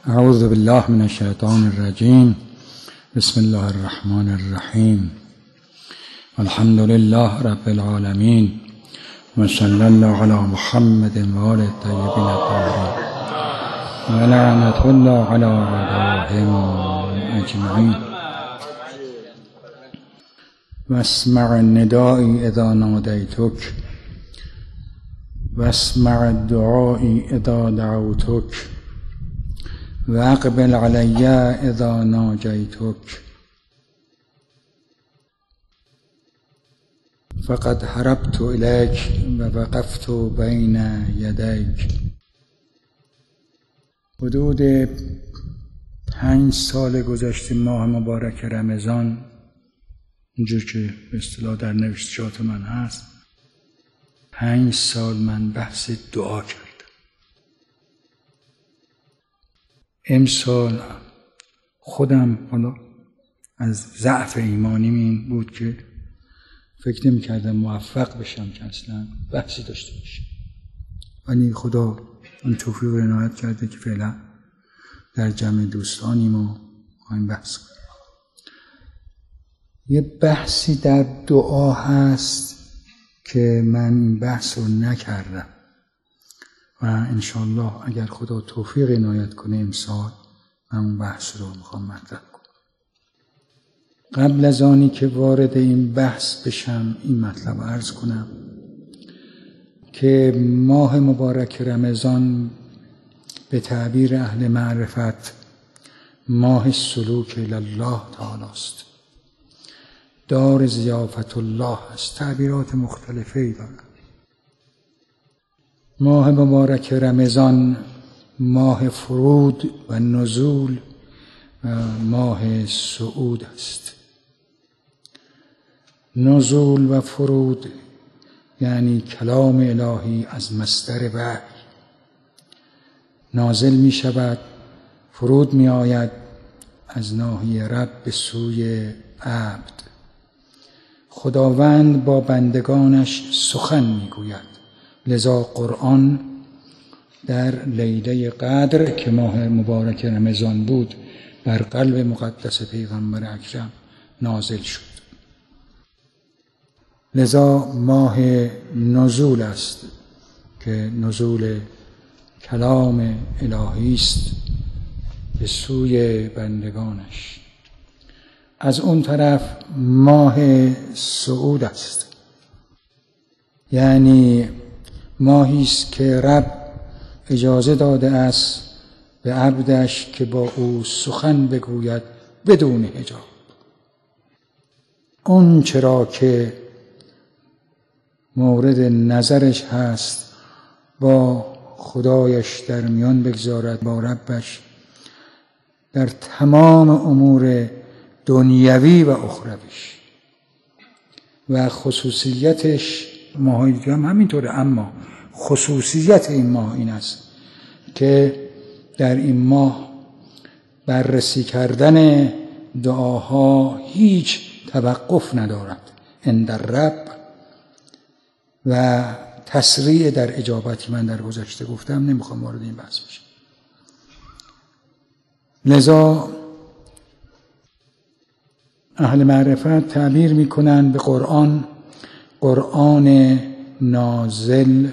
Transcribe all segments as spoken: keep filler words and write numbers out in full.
اعوذ بالله من الشیطان الرجیم. بسم الله الرحمن الرحیم. الحمد لله رب العالمین و صلی الله علی محمد و آل الطیبین الطاهرین و لعنة الله علی اعدائهم اجمعین. واسمع النداء اذا نادیتک واسمع الدعاء اذا دعوتک واقبل علی اذا ناجیتک. فقد هربت الیک و وقفت بین یدیک. حدود پنج سال گذشته ماه مبارک رمضان، اینجور که به اصطلاح در نوشتجات من هست، پنج سال من بحث دعا کردم. امسال خودم حالا از ضعف ایمانیم این بود که فکر نمی کردم موفق بشم که اصلا بحثی داشته باشم، ولی خدا اون توفیق رو عنایت کرده که فعلا در جمع دوستانیم و این بحث کنیم. یه بحثی در دعا هست که من این بحث رو نکردم و انشاءالله اگر خدا توفیق عنایت کنه امسال من اون بحث رو میخوام مطرح کنم. قبل از آنی که وارد این بحث بشم این مطلب عرض کنم که ماه مبارک رمضان به تعبیر اهل معرفت ماه سلوک الله تعالی است، دار ضیافت الله است. تعبیرات مختلفی دارد. ماه مبارک رمضان ماه فرود و نزول و ماه صعود است. نزول و فرود یعنی کلام الهی از مصدر وحی نازل می شود، فرود می آید از ناحیه رب به سوی عبد. خداوند با بندگانش سخن می گوید. لذا قرآن در لیله قدر که ماه مبارک رمضان بود بر قلب مقدس پیغمبر اکرم نازل شد. لذا ماه نزول است که نزول کلام الهی است به سوی بندگانش. از اون طرف ماه صعود است، یعنی ماهی است که رب اجازه داده است به عبدش که با او سخن بگوید بدون حجاب. اون چرا که مورد نظرش هست با خدایش در میان بگذارد، با ربش در تمام امور دنیوی و اخرویش. و خصوصیتش ماهای دیگه هم همینطوره، اما خصوصیت این ماه این است که در این ماه بررسی کردن دعاها هیچ توقف ندارد عند رب و تسریع در اجابتی. من در گذشته گفتم، نمیخوام وارد این بحث بشم. لذا اهل معرفت تعبیر میکنن به قرآن قرآن نازل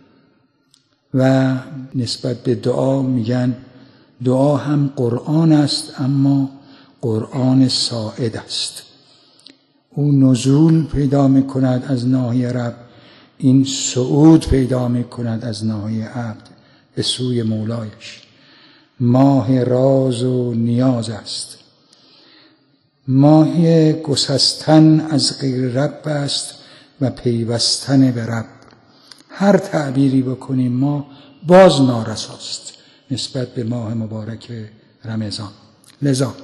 و نسبت به دعا میگن دعا هم قرآن است اما قرآن ساعد است. او نزول پیدا میکند از ناحیه رب، این صعود پیدا میکند از ناحیه عبد به سوی مولایش. ماه راز و نیاز است، ماه گسستن از غیر رب است و پیوستن به رب. هر تعبیری بکنیم ما باز نارساست نسبت به ماه مبارک رمضان. لذا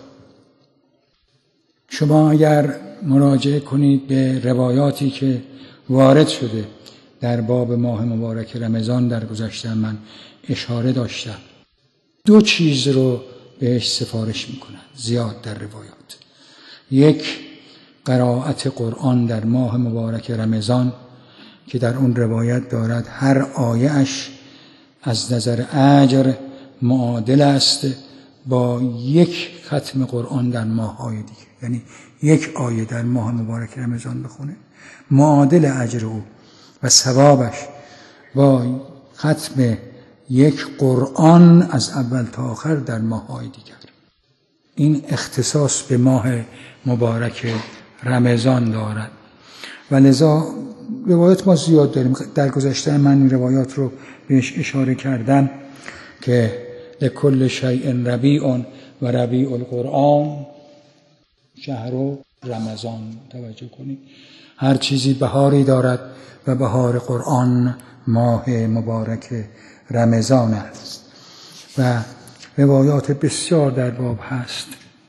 شما اگر مراجعه کنید به روایاتی که وارد شده در باب ماه مبارک رمضان در گذشته من اشاره داشتم، دو چیز رو بهش سفارش میکنن زیاد در روایات. یک، قرائت قرآن در ماه مبارک رمضان که در اون روایت دارد هر آیه‌اش از نظر اجر معادل است با یک ختم قرآن در ماه‌های دیگه، یعنی یک آیه در ماه مبارک رمضان بخونه، معادل اجر او و ثوابش با ختم یک قرآن از اول تا آخر در ماه‌های دیگر. این اختصاص به ماه مبارک رمضان دارد و لذا روایات ما زیاد داریم. در گذشته من این روایات رو بهش اشاره کردم که لکل شیء ربیع و ربیع القرآن شهر رمضان. توجه کنید، هر چیزی بهاری دارد و بهار قرآن ماه مبارک رمضان است و روایات بسیار در باب هست.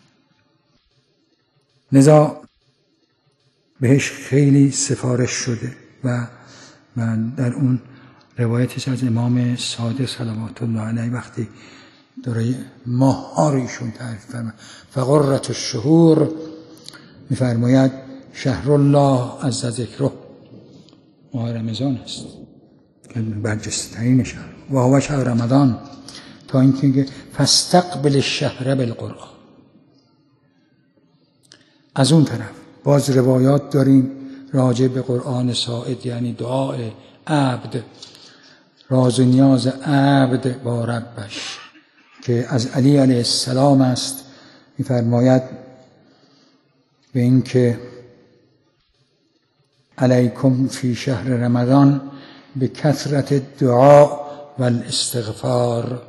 لذا بهش خیلی سفارش شده و من در اون روایتش از امام صادق صلوات الله علیه وقتی داره ماه ها رو ایشون تعریف فرماید، فقرة الشهور میفرماید شهر الله عز ذکره، ماه رمضان است که برجسته ترین شهر و هو شهر رمضان، تا اینکه فاستقبل الشهر بالقرآن. از اون طرف باز روایات داریم راجع به قرآن ساعد، یعنی دعای عبد، راز و نیاز عبد با ربش که از علی علیه السلام است. می‌فرماید به این که علیکم فی شهر رمضان به کثرت دعا و الاستغفار.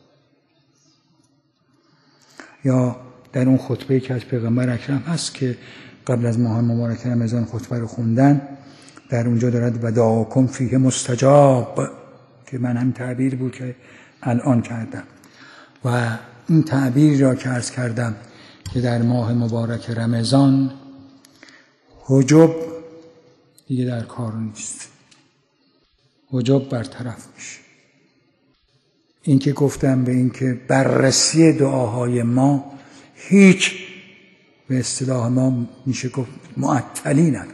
یا در اون خطبه‌ای که از پیغمبر اکرم هست که قبل از ماه مبارک رمضان خطبه رو خوندن، در اونجا دارد و دعاکم فیه مستجاب، که من هم تعبیر بود که الان کردم و این تعبیر را که عرض کردم که در ماه مبارک رمضان حجب دیگه در کار نیست، حجب برطرف میشه. این که گفتم به این که بررسی دعاهای ما هیچ به اصطلاح ما میشه گفت معطلی ندارد،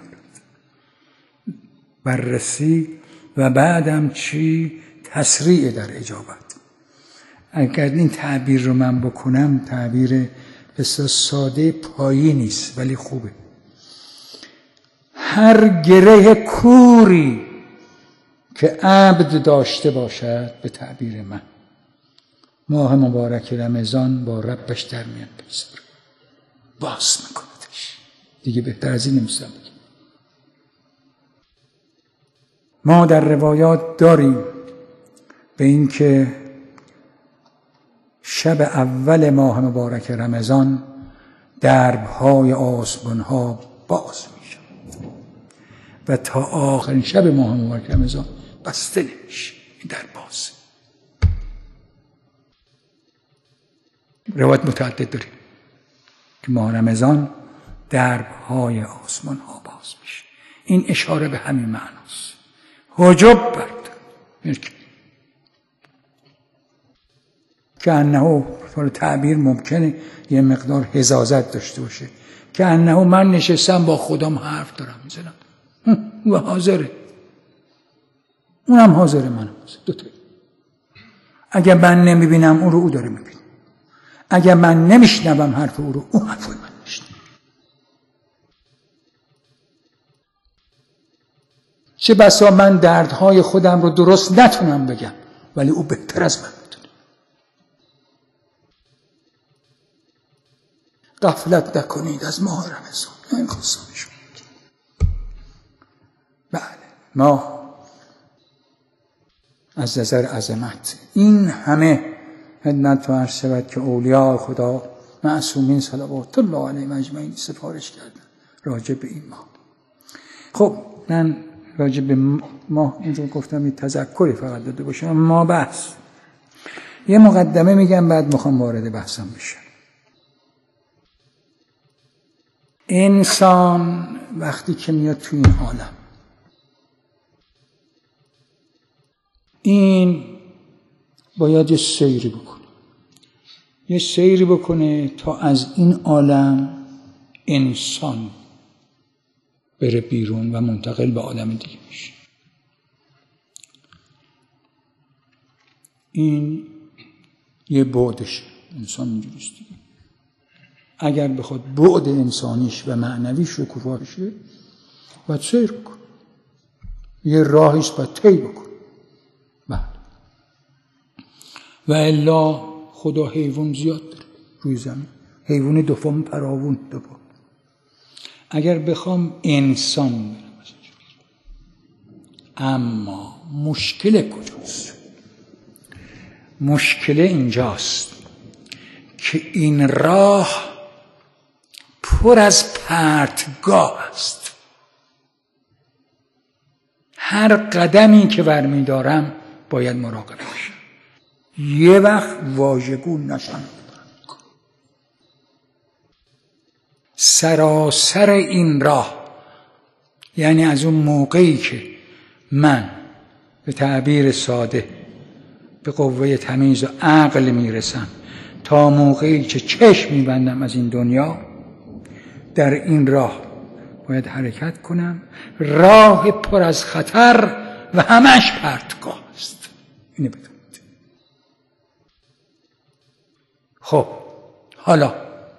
بررسی و بعدم چی؟ تسریع در اجابت. اگر این تعبیر رو من بکنم، تعبیر بسیار ساده پایی نیست ولی خوبه. هر گره کوری که عبد داشته باشد، به تعبیر من ماه مبارک رمضان با ربش در میان بگذاره، باز میکندش. دیگه بهتر از این نمی‌تونم بگم. ما در روایات داریم به این که شب اول ماه مبارک رمضان درب‌های آسمان‌ها باز میشن و تا آخرین شب ماه مبارک رمضان بسته نمیشه، این در باز. روایت متعدد داریم که ماه رمضان درب‌های آسمان‌ها باز میشه. این اشاره به همین معناست، حجب برد که انه تعبیر ممکنه یه مقدار حزازت داشته باشه، که انه من نشستم با خودم حرف دارم میزنم و حاضره، اونم حاضره، من حاضر، دوتا. اگر من نمیبینم اون رو او داره میبینه، اگر من نمیشنوم حرف او رو اون حرف من میشنوه. چه بسا من دردهای خودم رو درست نتونم بگم ولی او بهتر از من میتونه. غفلت نکنید از ماه رمضان. این خواستانشون بله، ما از نظر عظمت این همه خدمت و عرض شود که اولیاء خدا معصومین صلوات الله علیهم اجمعین سفارش کردن راجع به این ماه. خب من راجع به ماه اینجور گفتم این تذکری فقط داده باشم. ما بحث یه مقدمه میگم بعد میخوام وارد بحثم بشم. انسان وقتی که میاد تو این عالم، این باید یه سیری بکنه یه سیری بکنه تا از این عالم انسان بره بیرون و منتقل به عالم دیگه میشه. این یه بعدشه. انسان اینجوریست دیگه. اگر بخواد بعد انسانیش و معنویش رو شکوفا شه باید سیر کن، یه راهیست باید طی بکن. بله. و الا خدا حیوان زیاد داره روی زمین، حیوان دوم پراوون دوم. اگر بخوام انسان برم، اما مشکل کجاست؟ مشکل اینجاست که این راه پر از پرتگاه است. هر قدمی که برمی دارم باید مراقب باشم یه وقت واژگو نشم. سراسر این راه، یعنی از اون موقعی که من به تعبیر ساده به قوه تمیز و عقل میرسم تا موقعی که چشم میبندم از این دنیا، در این راه باید حرکت کنم. راه پر از خطر و همش پرتگاه است. اینو بدونید. خب حالا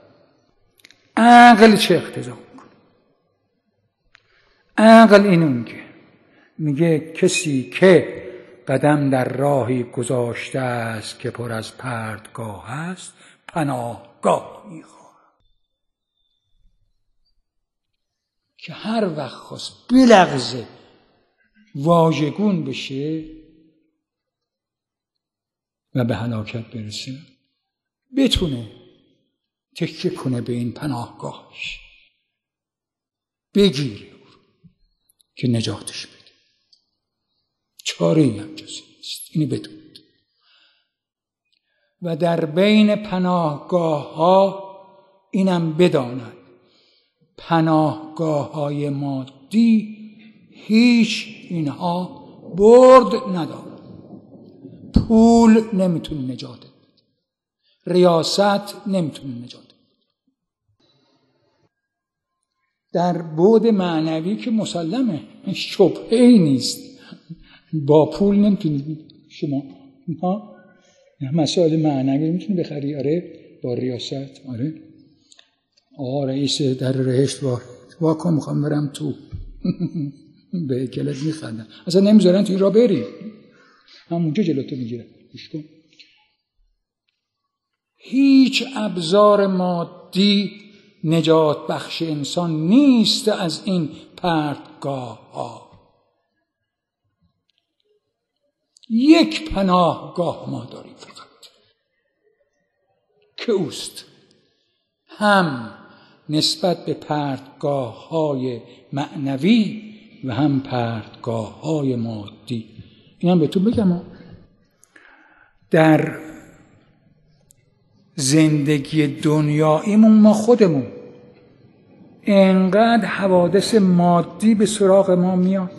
عقل چه اقتضا میکنه؟ عقل اینون که میگه کسی که قدم در راهی گذاشته است که پر از پرتگاه است، پناهگاه میخواد. که هر وقت خواست بلغزه واژگون بشه و به هلاکت برسه، بتونه تکیه کنه به این پناهگاهش، بگیره که نجاتش بده. چاره ای هم جز نیست. اینو بدونید. و در بین پناهگاه ها اینم بداند، پناهگاه های مادی هیچ اینها برد نداره. پول نمیتونه نجات بده، ریاست نمیتونه نجات بده. در بعد معنوی که مسلمه، شبهه‌ای نیست، با پول نمیتونید شما ها مسائل معنوی میتونید بخری. آره با ریاست. آره آقا رئیس در رهشت وارد واکن میخوام برم تو به کلت میخندن، اصلا نمیذارن توی را بری، همونجا جلوتو میگیرن. گوش کن. هیچ ابزار مادی نجات بخش انسان نیست از این پرتگاه ها. یک پناهگاه ما داریم فقط که اوست، هم نسبت به پرتگاه های معنوی و هم پرتگاه های مادی. این هم بهتون بگم، در زندگی دنیاییمون ما خودمون انقدر حوادث مادی به سراغ ما میاد،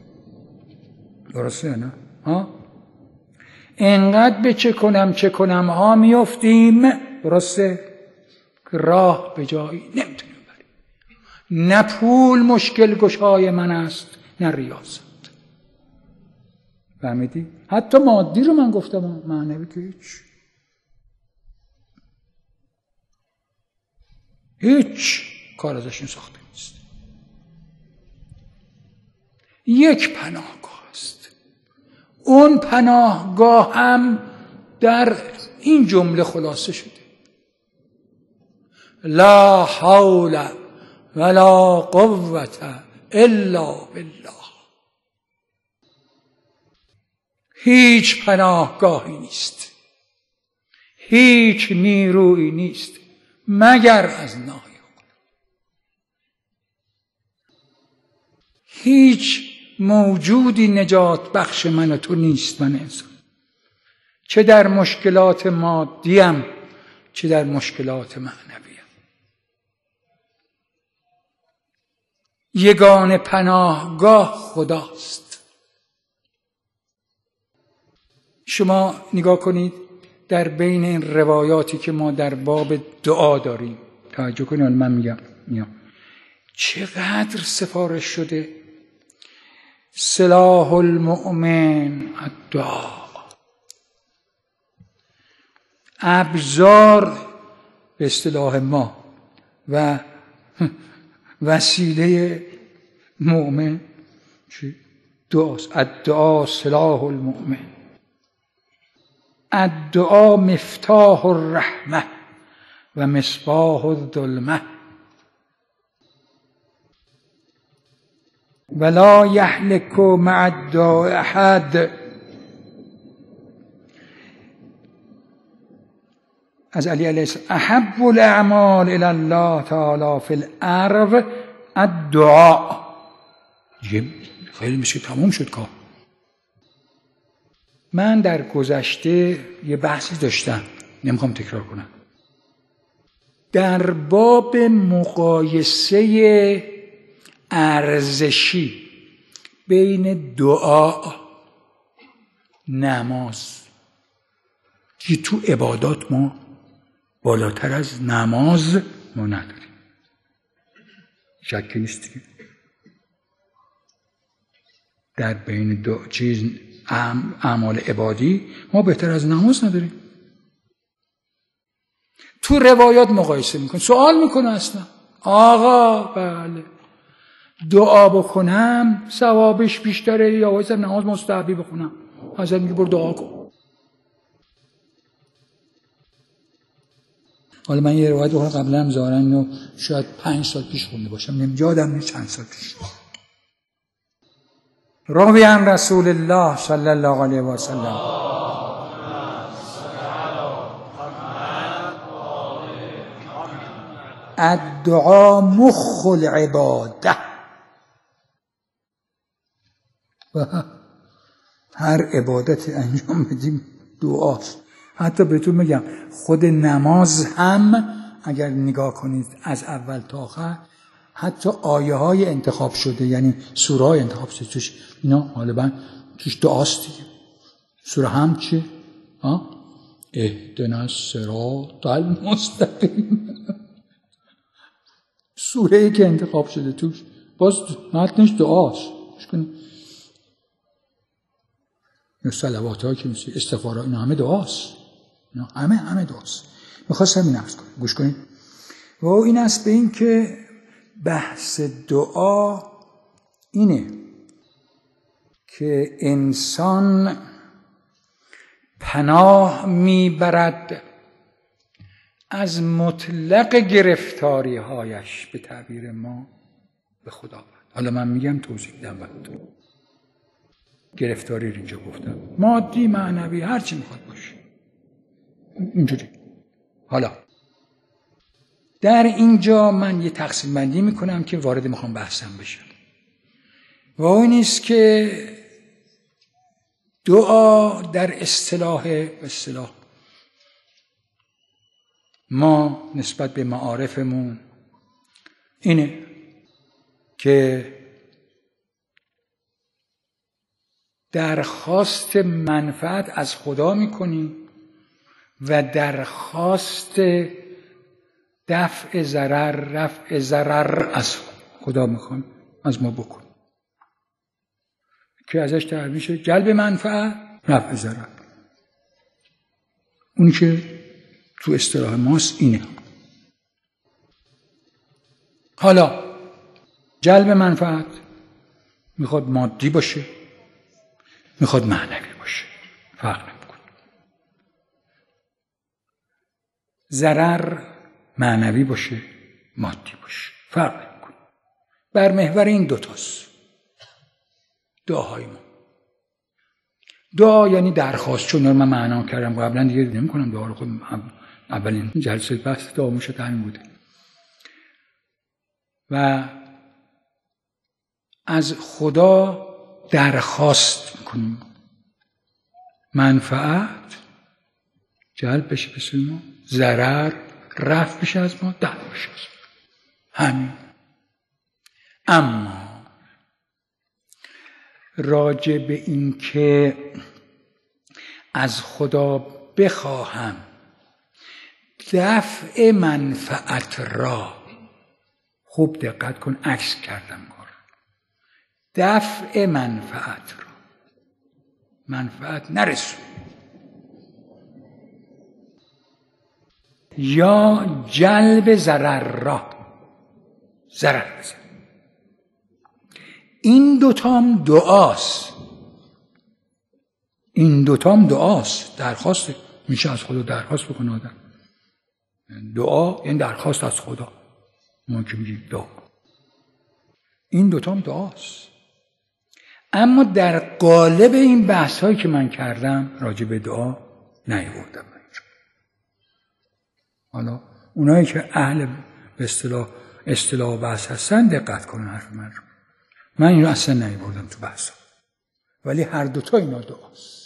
درسته نه؟ ها؟ انقدر به چه کنم چه کنم ها میافتیم، درسته؟ راه به جایی نمیتونیم بریم. نه پول مشکل گشای من است، نه ریاست. فهمیدی؟ حتی مادی رو من گفتم، معنوی که هیچ هیچ کار ازشون ساخته نیست. یک پناهگاه است. اون پناهگاه هم در این جمله خلاصه شده: لا حول ولا قوة الا بالله. هیچ پناهگاهی نیست، هیچ نیرویی نیست مگر از نای خدا. هیچ موجودی نجات بخش من و تو نیست، من انسان، چه در مشکلات مادیم چه در مشکلات معنویم. یگانه پناهگاه خداست. شما نگاه کنید در بین این روایاتی که ما در باب دعا داریم، توجه کنید، من میگم میام چقدر سفارش شده: سلاح المؤمن الدعا. ابزار به اصطلاح ما و وسیله مؤمن چی؟ دعاست. الدعا سلاح المؤمن، الدعا مفتاح الرحمه و مصباح الظلمه ولا یهلک مع الدعاء احد. از علی علیه السلام احب الاعمال الی الله تعالی فی الارض الدعاء. خیلی میشه تموم شد کار. من در گذشته یه بحثی داشتم، نمیخوام تکرار کنم، در باب مقایسه ارزشی بین دعا نماز که تو عبادات ما بالاتر از نماز ما نداریم، شکی نیست که در بین دو چیز اعمال عبادی ما بهتر از نماز نداریم. تو روایات مقایسه میکنه، سوال میکنه اصلا آقا بله دعا بکنم ثوابش بیشتره یا واسه نماز مستحبی بخونم؟ حضرت میگه برو دعا کن. حالا من یه روایت رو قبلا ظاهرا اینو شاید پنج سال پیش خونده باشم، نمی‌یادم نیست چند سال پیش. راوی عن رسول الله صلی الله علیه و سلم الدعا مخ العباده. هر عبادتی انجام بدیم دعاست. حتی بهتون میگم خود نماز هم اگر نگاه کنید از اول تا آخر حتی آیه های انتخاب شده، یعنی سوره های انتخاب شده توش اینا غالبا توش دعاست دیگه. سوره هم چی؟ ها؟ اهدنا الصراط المستقیم. سوره ای که انتخاب شده توش باز متنش دعاست. یا صلوات ها که مثل استغفار اینا همه دعاست، اینا همه همه دعاست. میخواستم این عرض کنم، گوش کنید. و این است به این که بحث دعا اینه که انسان پناه میبرد از مطلق گرفتاری هایش، به تعبیر ما به خدا. حالا من میگم توضیح بدم براتون. گرفتاری رو اینجا گفتم مادی معنوی هر چی میخواد باشه اینجوری. حالا در اینجا من یه تقسیم بندی میکنم که وارد میخوام بحثم بشم و اون است که دعا در اصطلاح اصطلاح ما نسبت به معارفمون اینه که درخواست منفعت از خدا میکنیم و درخواست دفع ضرر رفع ضرر از خدا میخوایم از ما بکن که ازش تعبیر میشه جلب منفعت رفع ضرر. اون که تو اصطلاح ماست اینه. حالا جلب منفعت میخواد مادی باشه میخواد معنوی باشه، فرق نمیکنه. ضرر معنوی باشه مادی باشه، فرق نمیکنه. بر محور این دوتاست دعاهای ما. دعا یعنی درخواست، چون من معنا کردم قبلا دیگه نمی‌کنم دعا رو. خود اولین جلسه بحث دعا موشد همین بوده و از خدا درخواست میکنیم منفعت جلب بشه به سوی ما، ضرر رفع بشه از ما، دفع بشه از ما. همین. اما راجع به این که از خدا بخواهم دفع منفعت را، خوب دقت کن عکس کردم کار، دفع منفعت را، منفعت نرسون، یا جلب ضرر را ضرر بزن. این دوتام دعاست، این دوتام دعاست، درخواست. میشه از خدا درخواست بکنه آدم. دعا یعنی درخواست از خدا. ما که میگیم دعا، این دوتام دعاست. اما در قالب این بحث هایی که من کردم راجع به دعا نیاوردم. حالا اونایی که اهل به اصطلاح اصطلاح بحث هستن دقت کنن حرف من رو. من اینو اصلا نیاوردم تو بحث، ولی هر دوتا اینا دعاست.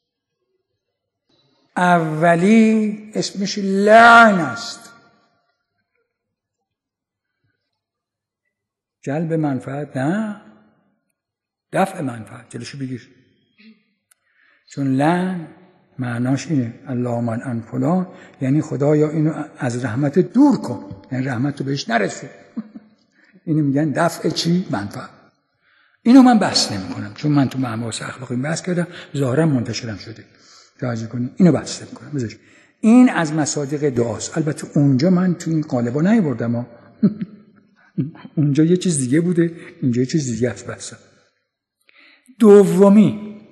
اولی اسمش لعن است، جلب منفعت نه، دفع منفعت، جلوشو بگیر. چون لعن معناش اینه اللهم العن فلان، یعنی خدایا اینو از رحمت دور کن، یعنی رحمت رو بهش نرسه. اینو میگن دفع چی؟ منفعت. اینو من بحث نمی کنم، چون من تو مباحث اخلاقی بحث کردم، ظاهرا منتشرم شده. توجه کنید، اینو بحث نمی کنم. بذارید این از مصادیق دعاست. البته اونجا من تو این قالبا نیاوردم، اونجا یه چیز دیگه بوده، اینجا یه چیز دیگه است بحث. دومی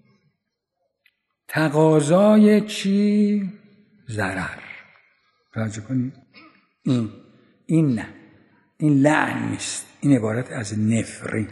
تقاضای چی؟ ضرر. توجه کنید، این این نه، این لعن نیست، این عبارت از نفرین.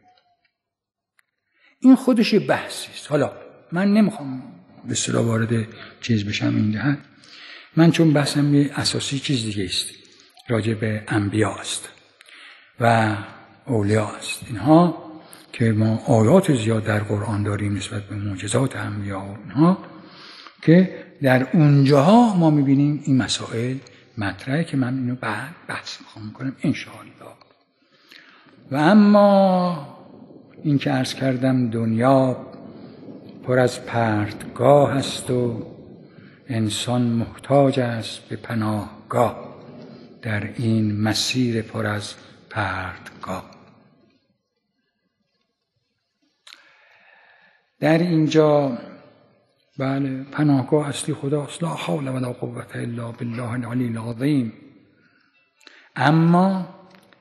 این خودش بحثی است. حالا من نمیخوام به اصطلاح وارد چیز بشم این جهت. من چون بحثم یه اساسی چیز دیگه است، راجع به انبیا است و اولیا است. اینها که ما آیات زیاد در قرآن داریم نسبت به معجزات انبیا و اینها، که در اونجاها ما میبینیم این مسائل مطرحه که من اینو بعد بحث میخوام کنم انشاءالله. و اما این که عرض کردم دنیا پر از پرتگاه است و انسان محتاج است به پناهگاه در این مسیر پر از پرتگاه. در اینجا بله پناهگاه اصلی خداست، لا حول ولا قوة الا بالله العلی العظیم. اما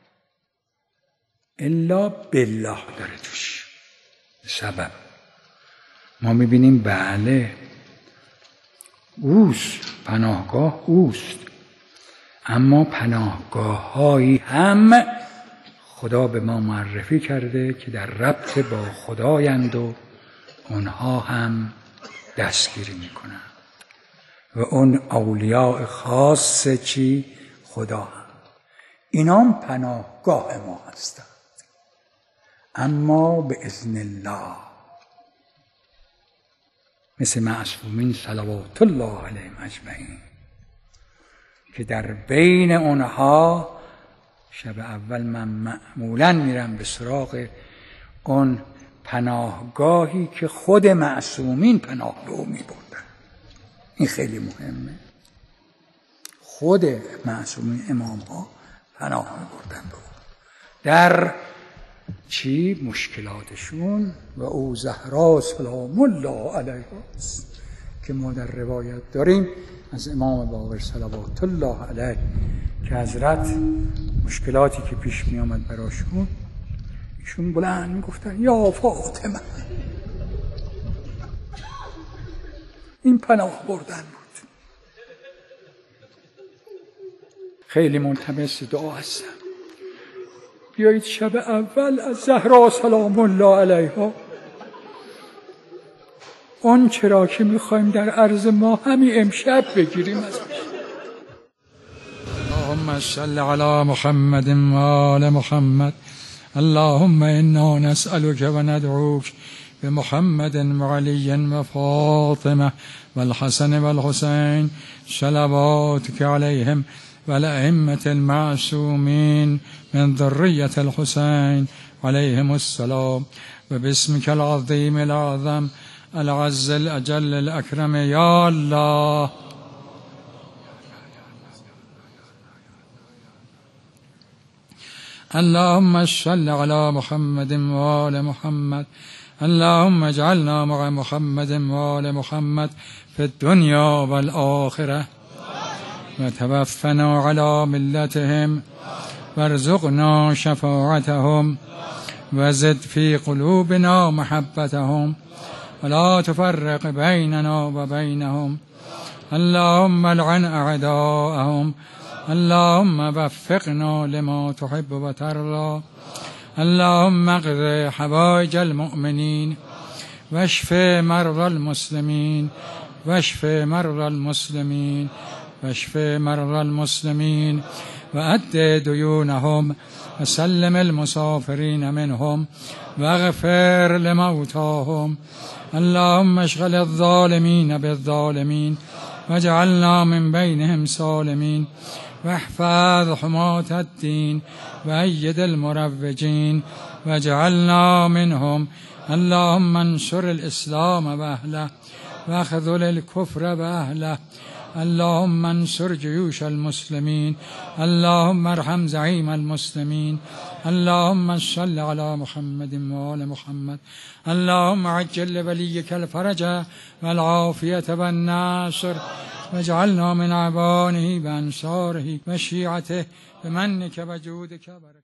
الا بالله داره توش سبب. ما میبینیم بله اوست، پناهگاه اوست، اما پناهگاه هایی هم خدا به ما معرفی کرده که در ربط با خدایند و اونها هم دستگیری میکنن و اون اولیاء خاص چی؟ خدا هم. اینام پناهگاه ما هستند، اما به اذن الله، مثل معصومین صلوات الله علیهم اجمعین که در بین اونها شب اول من معمولا میرم به سراغ اون پناهگاهی که خود معصومین پناه به او میبردن. این خیلی مهمه. خود معصومین امام ها پناه میبردن به او در چی؟ مشکلاتشون. و او زهرا سلام الله علیها است که ما در روایت داریم از امام باقر صلوات الله علیه که حضرت مشکلاتی که پیش می آمد براشون، ایشون بلند می گفتن یا فاطمه. این پناه بردن بود. خیلی ملتمس دعا هستم، بیایید شب اول از زهرا سلام الله علیها اون چرا که میخوایم در عرض ما همین امشب بگیریم ازش. اللهم صل علی محمد و آل محمد. اللهم انا نسألك و ندعوك بمحمد و علی و فاطمه و الحسن و الحسین صلواتك علیهم و الائمة المعصومین من ذریة الحسین علیهم السلام و باسمك العظیم الأعظم العز الأجل الأكرم یا الله. اللهم صل على محمد و آل محمد. اللهم اجعلنا مع محمد و آل محمد في الدنيا والآخرة. وتوفنا على ملتهم وارزقنا شفاعتهم وزد في قلوبنا محبتهم ولا تفرق بيننا وبينهم. اللهم العن أعداءهم. اللهم وفقنا لما تحب وترضى. اللهم اقض حوائج المؤمنين واشف مرضى المسلمين واشف مرضى المسلمين واشف مرضى المسلمين وأد ديونهم وسلم المسافرين منهم واغفر لموتاهم. اللهم اشغل الظالمين بالظالمين واجعلنا من بينهم سالمين واحفظ حماة الدين وأيد المروجين واجعلنا منهم. اللهم انصر الإسلام وأهله واخذل الكفر وأهله. اللهم انصر جيوش المسلمين. اللهم ارحم زعيم المسلمين. اللهم صل على محمد وآل محمد. اللهم عجل لوليك الفرج والعافية والنصر واجعلنا من عبانه وأنصاره وشيعته بمنك وجودك وبركاته.